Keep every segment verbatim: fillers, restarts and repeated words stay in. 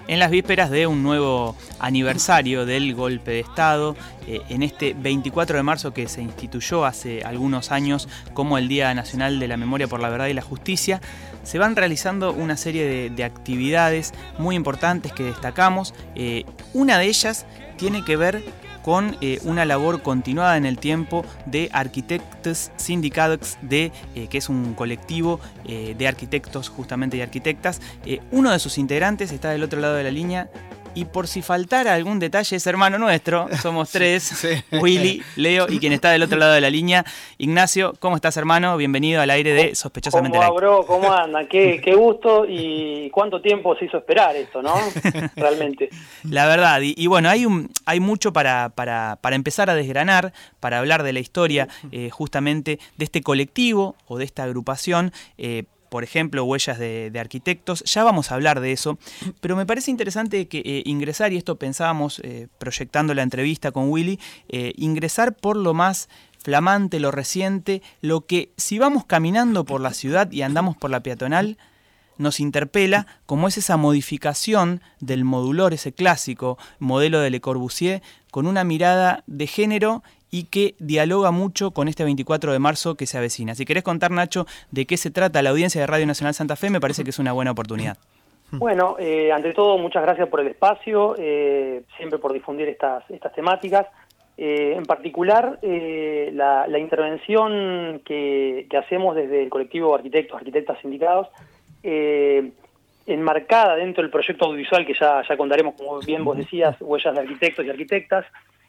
en las vísperas de un nuevo aniversario del golpe de Estado, eh, en este veinticuatro de marzo que se instituyó hace algunos años como el Día Nacional de la Memoria por la Verdad y la Justicia. Se van realizando una serie de, de actividades muy importantes que destacamos. Eh, una de ellas tiene que ver con eh, una labor continuada en el tiempo de Arquitectes Sindicats, de, eh, que es un colectivo eh, de arquitectos justamente y arquitectas. Eh, uno de sus integrantes está del otro lado de la línea y por si faltara algún detalle es hermano nuestro, somos tres, sí, sí. Willy, Leo y quien está del otro lado de la línea, Ignacio. ¿Cómo estás, hermano? Bienvenido al aire de Sospechosamente Light. ¿Cómo va, bro? ¿Cómo andan? Qué, qué gusto y cuánto tiempo se hizo esperar esto, ¿no? Realmente. La verdad, y, y bueno, hay un hay mucho para, para, para empezar a desgranar, para hablar de la historia eh, justamente de este colectivo o de esta agrupación, eh, por ejemplo, Huellas de, de Arquitectos. Ya vamos a hablar de eso, pero me parece interesante que eh, ingresar, y esto pensábamos eh, proyectando la entrevista con Willy, eh, ingresar por lo más flamante, lo reciente, lo que si vamos caminando por la ciudad y andamos por la peatonal, nos interpela, como es esa modificación del modulor, ese clásico modelo de Le Corbusier, con una mirada de género y que dialoga mucho con este veinticuatro de marzo que se avecina. Si querés contar, Nacho, de qué se trata la audiencia de Radio Nacional Santa Fe, me parece que es una buena oportunidad. Bueno, eh, ante todo, muchas gracias por el espacio, eh, siempre por difundir estas, estas temáticas. Eh, en particular, eh, la, la intervención que, que hacemos desde el colectivo Arquitectos, Arquitectas Sindicados, eh, enmarcada dentro del proyecto audiovisual que ya, ya contaremos, como bien vos decías, Huellas de Arquitectos y Arquitectas,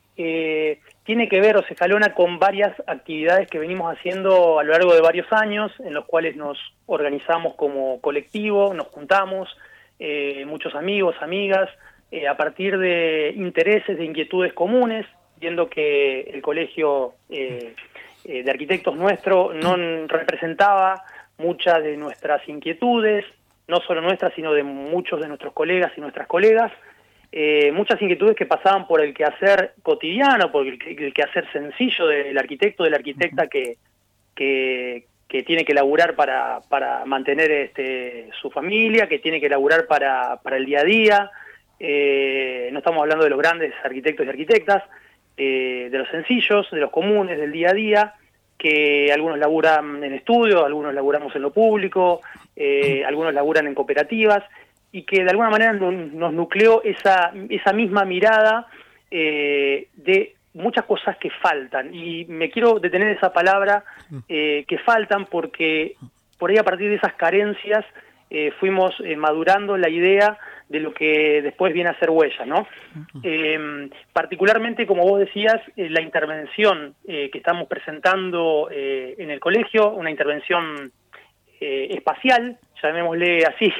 eh, tiene que ver o se escalona con varias actividades que venimos haciendo a lo largo de varios años, en los cuales nos organizamos como colectivo, nos juntamos, eh, muchos amigos, amigas, eh, a partir de intereses, de inquietudes comunes, viendo que el colegio eh, eh, de arquitectos nuestro no representaba muchas de nuestras inquietudes, no solo nuestras, sino de muchos de nuestros colegas y nuestras colegas, eh, muchas inquietudes que pasaban por el quehacer cotidiano, por el, el quehacer sencillo del arquitecto, de la arquitecta que, que, que tiene que laburar para, para mantener este, su familia, que tiene que laburar para, para el día a día. Eh, no estamos hablando de los grandes arquitectos y arquitectas, eh, de los sencillos, de los comunes, del día a día, que algunos laburan en estudios, algunos laburamos en lo público, eh, algunos laburan en cooperativas, y que de alguna manera nos nucleó esa, esa misma mirada eh, de muchas cosas que faltan. Y me quiero detener esa palabra, eh, que faltan, porque por ahí a partir de esas carencias eh, fuimos eh, madurando la idea de lo que después viene a ser Huella, ¿no? Uh-huh. Eh, particularmente, como vos decías, eh, la intervención eh, que estamos presentando eh, en el colegio, una intervención eh, espacial, llamémosle así,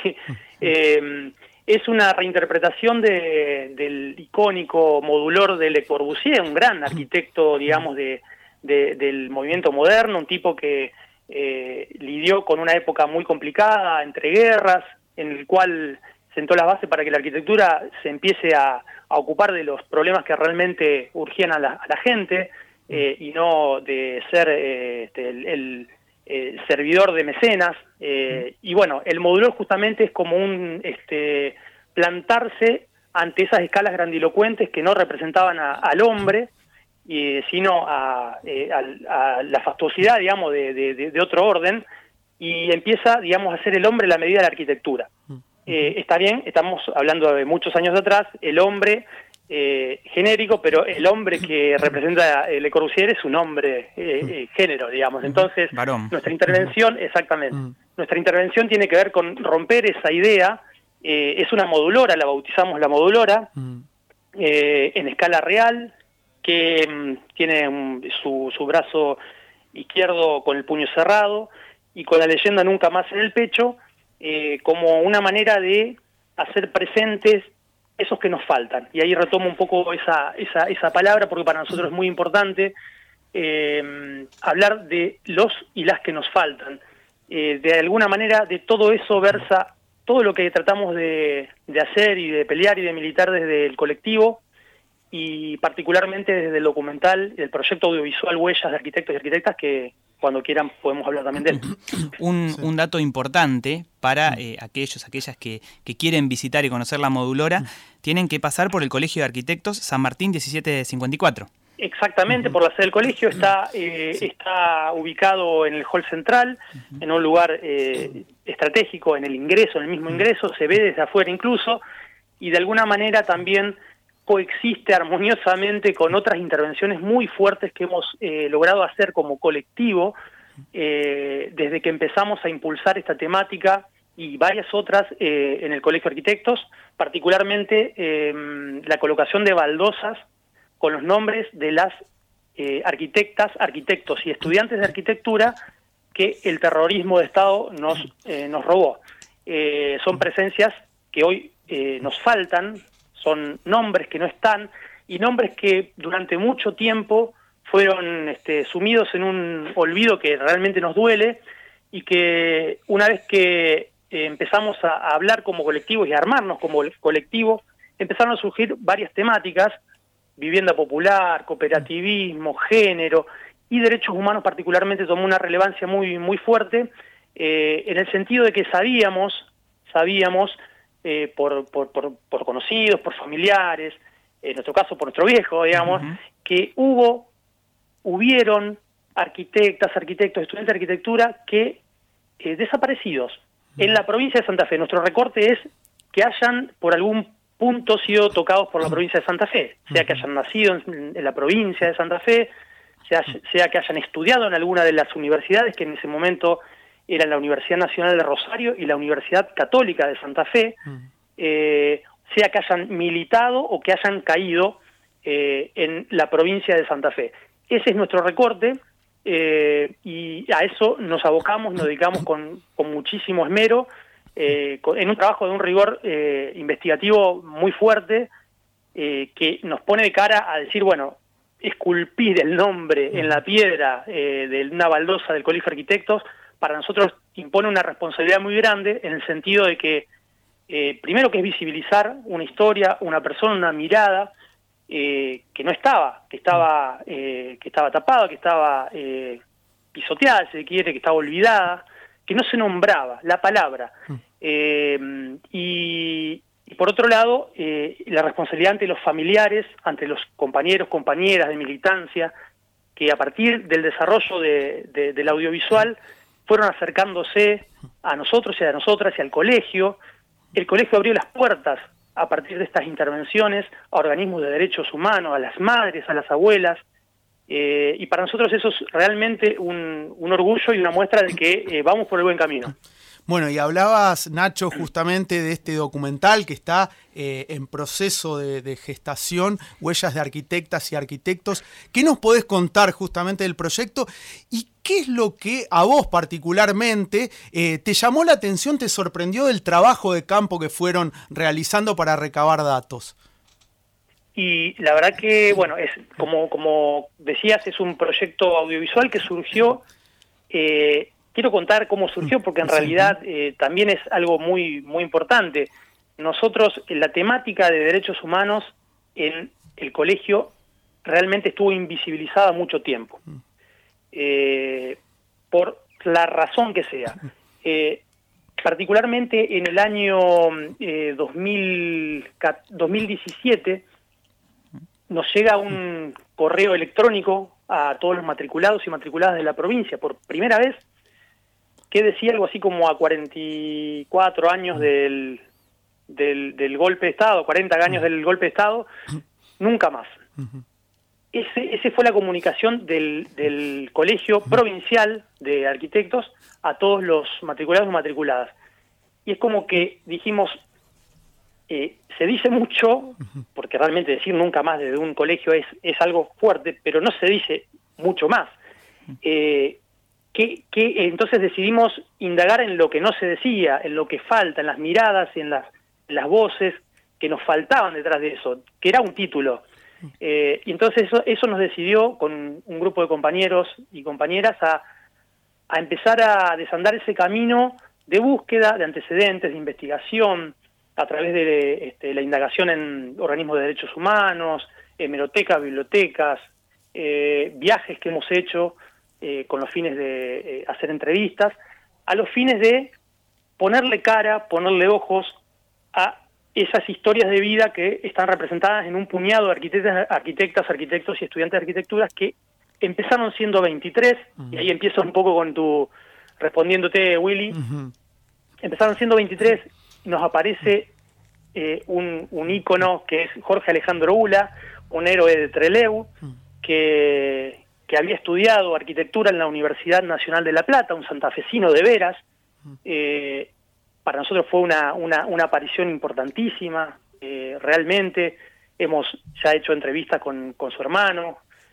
eh, es una reinterpretación de, del icónico modulor de Le Corbusier, un gran arquitecto, digamos, de, de, del movimiento moderno, un tipo que eh, lidió con una época muy complicada, entre guerras, en el cual sentó las bases para que la arquitectura se empiece a, a ocupar de los problemas que realmente urgían a la, a la gente, eh, y no de ser eh, este, el, el, el servidor de mecenas. Eh, y bueno, el modulor justamente es como un este, plantarse ante esas escalas grandilocuentes que no representaban a, al hombre, y, sino a, eh, a, a la fastuosidad, digamos, de, de, de otro orden, y empieza, digamos, a ser el hombre la medida de la arquitectura. Eh, está bien, estamos hablando de muchos años de atrás, el hombre eh, genérico, pero el hombre que representa Le Corbusier es un hombre eh, eh, género, digamos. Entonces, varón. Nuestra intervención, exactamente, nuestra intervención tiene que ver con romper esa idea. Eh, es una modulora, la bautizamos la modulora, eh, en escala real, que um, tiene um, su, su brazo izquierdo con el puño cerrado y con la leyenda Nunca Más en el pecho, Eh, como una manera de hacer presentes esos que nos faltan. Y ahí retomo un poco esa, esa, esa palabra, porque para nosotros es muy importante eh, hablar de los y las que nos faltan. Eh, de alguna manera, de todo eso versa todo lo que tratamos de, de hacer y de pelear y de militar desde el colectivo, y particularmente desde el documental, el proyecto audiovisual Huellas de Arquitectos y Arquitectas, que cuando quieran podemos hablar también de él. Un, Sí. un dato importante para eh, aquellos, aquellas que, que quieren visitar y conocer la Modulora, tienen que pasar por el Colegio de Arquitectos San Martín diecisiete cincuenta y cuatro. Exactamente, por la sede del colegio, está, eh, Sí. está ubicado en el hall central, en un lugar eh, estratégico, en el ingreso, en el mismo ingreso, se ve desde afuera incluso, y de alguna manera también coexiste armoniosamente con otras intervenciones muy fuertes que hemos eh, logrado hacer como colectivo eh, desde que empezamos a impulsar esta temática y varias otras eh, en el Colegio de Arquitectos, particularmente eh, la colocación de baldosas con los nombres de las eh, arquitectas, arquitectos y estudiantes de arquitectura que el terrorismo de Estado nos, eh, nos robó. Eh, son presencias que hoy eh, nos faltan, son nombres que no están, y nombres que durante mucho tiempo fueron este, sumidos en un olvido que realmente nos duele, y que una vez que eh, empezamos a, a hablar como colectivos y a armarnos como colectivo, empezaron a surgir varias temáticas: vivienda popular, cooperativismo, género y derechos humanos particularmente tomó una relevancia muy, muy fuerte, eh, en el sentido de que sabíamos, sabíamos eh, por, por, por, por conocidos, por familiares, en nuestro caso por nuestro viejo, digamos, uh-huh. que hubo, hubieron arquitectas, arquitectos, estudiantes de arquitectura que eh, desaparecidos uh-huh. en la provincia de Santa Fe. Nuestro recorte es que hayan por algún punto sido tocados por la provincia de Santa Fe, sea que hayan nacido en, en la provincia de Santa Fe, sea, sea que hayan estudiado en alguna de las universidades que en ese momento eran la Universidad Nacional de Rosario y la Universidad Católica de Santa Fe, eh, sea que hayan militado o que hayan caído eh, en la provincia de Santa Fe. Ese es nuestro recorte eh, y a eso nos abocamos, nos dedicamos con, con muchísimo esmero, Eh, en un trabajo de un rigor eh, investigativo muy fuerte, eh, que nos pone de cara a decir, bueno, esculpir el nombre en la piedra eh, de una baldosa del Colegio de Arquitectos, para nosotros impone una responsabilidad muy grande, en el sentido de que, eh, primero que es visibilizar una historia, una persona, una mirada, eh, que no estaba, que estaba, eh, que estaba tapada, que estaba eh, pisoteada, si se quiere, que estaba olvidada, que no se nombraba la palabra. Eh, y, y por otro lado, eh, la responsabilidad ante los familiares, ante los compañeros, compañeras de militancia, que a partir del desarrollo de, de, del audiovisual fueron acercándose a nosotros y a nosotras y al colegio. El colegio abrió las puertas a partir de estas intervenciones a organismos de derechos humanos, a las madres, a las abuelas, eh, y para nosotros eso es realmente un, un orgullo y una muestra de que eh, vamos por el buen camino. Bueno, y hablabas, Nacho, justamente de este documental que está eh, en proceso de, de gestación, Huellas de Arquitectas y Arquitectos. ¿Qué nos podés contar justamente del proyecto? ¿Y qué es lo que a vos particularmente eh, te llamó la atención, te sorprendió del trabajo de campo que fueron realizando para recabar datos? Y la verdad que, bueno, es como, como decías, es un proyecto audiovisual que surgió... Eh, Quiero contar cómo surgió, porque en realidad eh, también es algo muy muy importante. Nosotros, en la temática de derechos humanos en el colegio realmente estuvo invisibilizada mucho tiempo, eh, por la razón que sea. Eh, particularmente en el año eh, dos mil diecisiete nos llega un correo electrónico a todos los matriculados y matriculadas de la provincia por primera vez, que decía algo así como a cuarenta y cuatro años del, del, del golpe de Estado, cuarenta años del golpe de Estado, nunca más. Ese, ese fue la comunicación del, del Colegio Provincial de Arquitectos a todos los matriculados y matriculadas. Y es como que dijimos, eh, se dice mucho, porque realmente decir nunca más desde un colegio es, es algo fuerte, pero no se dice mucho más. Eh, Que, que entonces decidimos indagar en lo que no se decía, en lo que falta, en las miradas, en las, en las voces que nos faltaban detrás de eso, que era un título. Eh, y entonces eso, eso nos decidió, con un grupo de compañeros y compañeras, a, a empezar a desandar ese camino de búsqueda, de antecedentes, de investigación, a través de este, la indagación en organismos de derechos humanos, hemerotecas, bibliotecas, eh, viajes que hemos hecho eh, con los fines de eh, hacer entrevistas, a los fines de ponerle cara, ponerle ojos a esas historias de vida que están representadas en un puñado de arquitectas, arquitectas, arquitectos y estudiantes de arquitecturas que empezaron siendo veintitrés, uh-huh. y ahí empiezo un poco con tu, respondiéndote, Willy, uh-huh. empezaron siendo veintitrés, nos aparece eh, un, un ícono que es Jorge Alejandro Ula, un héroe de Trelew, que, que había estudiado arquitectura en la Universidad Nacional de La Plata, un santafesino de veras. Eh, para nosotros fue una, una, una aparición importantísima, eh, realmente. Hemos ya hecho entrevistas con, con su hermano.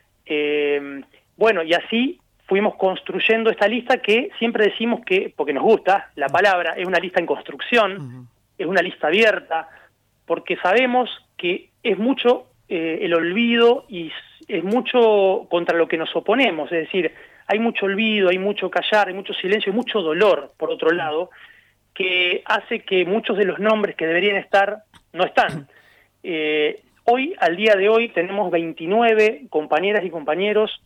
Eh, bueno, y así fuimos construyendo esta lista que siempre decimos que, porque nos gusta la palabra, es una lista en construcción, uh-huh. es una lista abierta, porque sabemos que es mucho eh, el olvido y es mucho contra lo que nos oponemos, es decir, hay mucho olvido, hay mucho callar, hay mucho silencio, hay mucho dolor, por otro lado, que hace que muchos de los nombres que deberían estar no están. Eh, hoy, al día de hoy, tenemos veintinueve compañeras y compañeros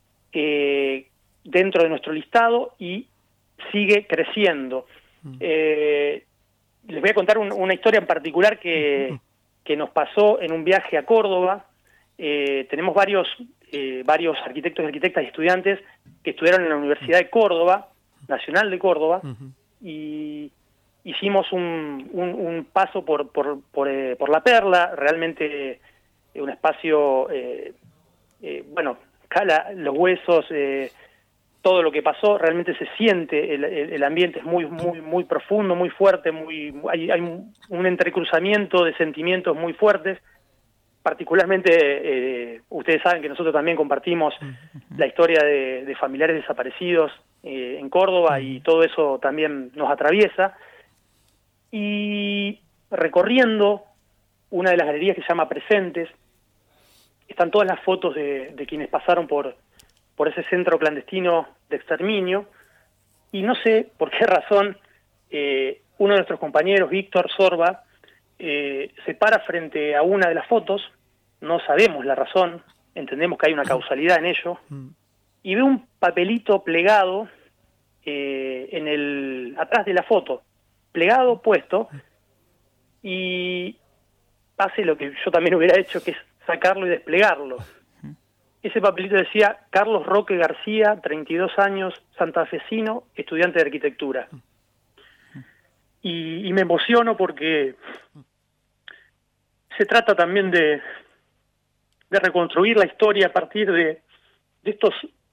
eh, dentro de nuestro listado y sigue creciendo. Eh, les voy a contar un, una historia en particular que, que nos pasó en un viaje a Córdoba. Eh, tenemos varios, eh, varios arquitectos, arquitectas y estudiantes que estudiaron en la Universidad de Córdoba, Nacional de Córdoba, uh-huh. y hicimos un, un, un paso por, por, por, eh, por La Perla, realmente eh, un espacio, eh, eh, bueno, cala los huesos, eh, todo lo que pasó, realmente se siente, el, el, el ambiente es muy muy muy profundo, muy fuerte, muy hay, hay un, un entrecruzamiento de sentimientos muy fuertes. Particularmente, eh, ustedes saben que nosotros también compartimos la historia de, de familiares desaparecidos eh, en Córdoba, y todo eso también nos atraviesa. Y recorriendo una de las galerías que se llama Presentes, están todas las fotos de, de quienes pasaron por, por ese centro clandestino de exterminio, y no sé por qué razón eh, uno de nuestros compañeros, Víctor Sorba, eh, se para frente a una de las fotos, no sabemos la razón, entendemos que hay una causalidad en ello, y ve un papelito plegado eh, en el atrás de la foto, plegado, puesto, y hace lo que yo también hubiera hecho, que es sacarlo y desplegarlo. Ese papelito decía Carlos Roque García, treinta y dos años, santafesino, estudiante de arquitectura. Y, y me emociono porque se trata también de, de reconstruir la historia a partir de, de estos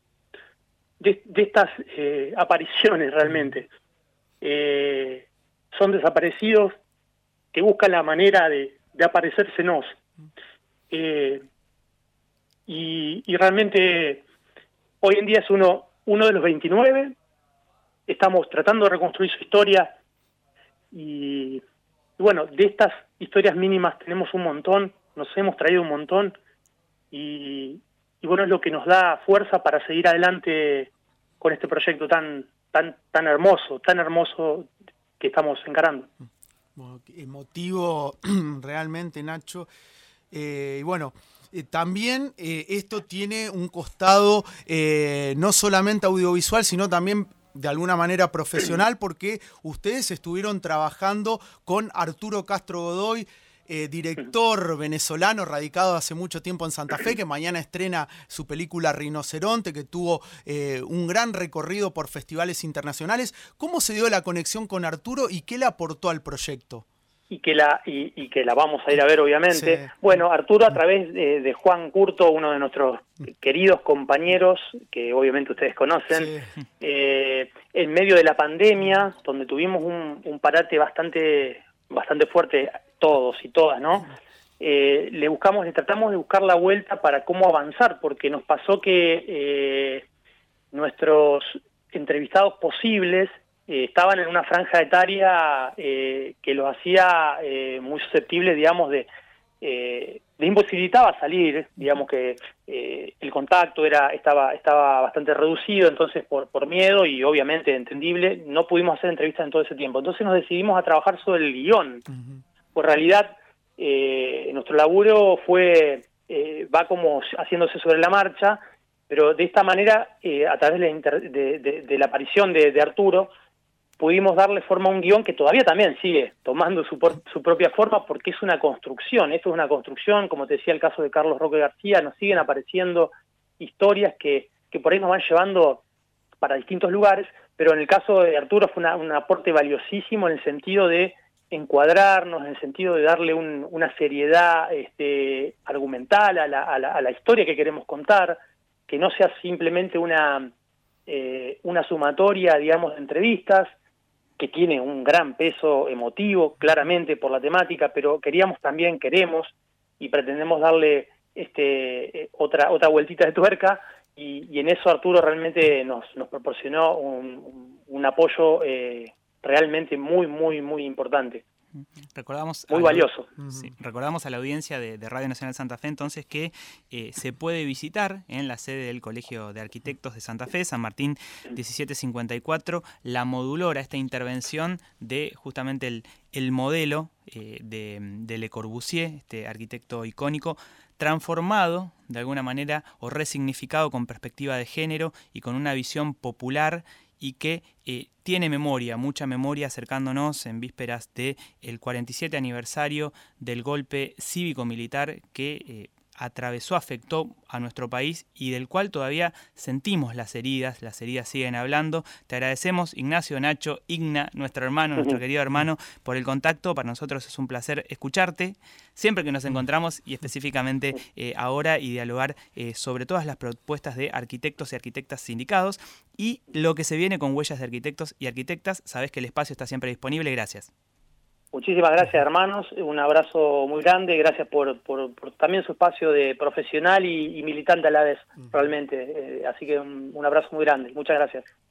de, de estas eh, apariciones realmente. Eh, son desaparecidos que buscan la manera de, de aparecérsenos. Eh, y, y realmente hoy en día es uno, uno de los veintinueve, estamos tratando de reconstruir su historia, y, y bueno, de estas historias mínimas tenemos un montón, nos hemos traído un montón, y, y bueno, es lo que nos da fuerza para seguir adelante con este proyecto tan, tan, tan hermoso, tan hermoso que estamos encarando. Bueno, emotivo realmente, Nacho. Eh, y bueno, eh, también eh, esto tiene un costado eh, no solamente audiovisual, sino también de alguna manera profesional, porque ustedes estuvieron trabajando con Arturo Castro Godoy, eh, director venezolano radicado hace mucho tiempo en Santa Fe, que mañana estrena su película Rinoceronte, que tuvo eh, un gran recorrido por festivales internacionales. ¿Cómo se dio la conexión con Arturo y qué le aportó al proyecto? Y que la y, y que la vamos a ir a ver, obviamente. Sí. Bueno, Arturo, a través de, de Juan Curto, uno de nuestros queridos compañeros, que obviamente ustedes conocen, sí. eh, en medio de la pandemia, donde tuvimos un, un parate bastante bastante fuerte, todos y todas, ¿no? Eh, le buscamos, le tratamos de buscar la vuelta para cómo avanzar, porque nos pasó que eh, nuestros entrevistados posibles eh, estaban en una franja etaria eh, que los hacía eh, muy susceptibles, digamos, de eh, le imposibilitaba salir, digamos que eh, el contacto era estaba estaba bastante reducido, entonces por por miedo y obviamente entendible, no pudimos hacer entrevistas en todo ese tiempo. Entonces nos decidimos a trabajar sobre el guión, uh-huh. Pues en realidad eh, nuestro laburo fue eh, va como haciéndose sobre la marcha, pero de esta manera, eh, a través de la, inter de, de, de la aparición de, de Arturo, pudimos darle forma a un guión que todavía también sigue tomando su, por, su propia forma, porque es una construcción. Esto es una construcción, como te decía el caso de Carlos Roque García, nos siguen apareciendo historias que, que por ahí nos van llevando para distintos lugares, pero en el caso de Arturo fue una, un aporte valiosísimo en el sentido de encuadrarnos, en el sentido de darle un, una seriedad este, argumental a la, a, la, a la historia que queremos contar, que no sea simplemente una, eh, una sumatoria, digamos, de entrevistas, que tiene un gran peso emotivo, claramente, por la temática, pero queríamos también, queremos, y pretendemos darle este, eh, otra, otra vueltita de tuerca, y, y en eso Arturo realmente nos, nos proporcionó un, un, un apoyo eh, realmente muy, muy, muy importante. Recordamos muy la, valioso. Sí, recordamos a la audiencia de, de Radio Nacional Santa Fe entonces que eh, se puede visitar en la sede del Colegio de Arquitectos de Santa Fe, San Martín diecisiete cincuenta y cuatro, la modulora, esta intervención de justamente el, el modelo eh, de, de Le Corbusier, este arquitecto icónico, transformado de alguna manera o resignificado con perspectiva de género y con una visión popular y que eh, tiene memoria, mucha memoria, acercándonos en vísperas del cuarenta y siete aniversario del golpe cívico-militar que eh, atravesó, afectó a nuestro país y del cual todavía sentimos las heridas, las heridas siguen hablando. Te agradecemos, Ignacio, Nacho, Igna, nuestro hermano, nuestro querido hermano, por el contacto. Para nosotros es un placer escucharte siempre que nos encontramos y específicamente eh, ahora y dialogar eh, sobre todas las propuestas de arquitectos y arquitectas sindicados y lo que se viene con Huellas de Arquitectos y Arquitectas. Sabés que el espacio está siempre disponible. Gracias. Muchísimas gracias, hermanos. Un abrazo muy grande. Gracias por, por, por también su espacio de profesional y, y militante a la vez, realmente. Eh, así que un, un abrazo muy grande. Muchas gracias.